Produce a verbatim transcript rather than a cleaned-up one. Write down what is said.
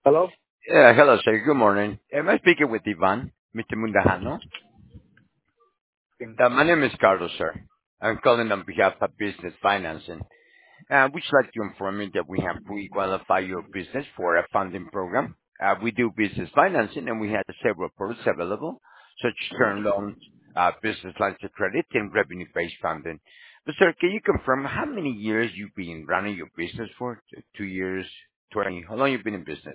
Hello? Yeah, hello, sir. Good morning. Am I speaking with Ivan, Mister Mundahano? Uh, my name is Carlos, sir. I'm calling on behalf of Business Financing. Uh, we'd like to inform you that we have pre-qualified your business for a funding program. Uh, we do business financing, and we have several products available, such as term loans, uh, business lines of credit, and revenue-based funding. But, sir, can you confirm how many years you've been running your business for? T- Two years, twenty? How long you been in business?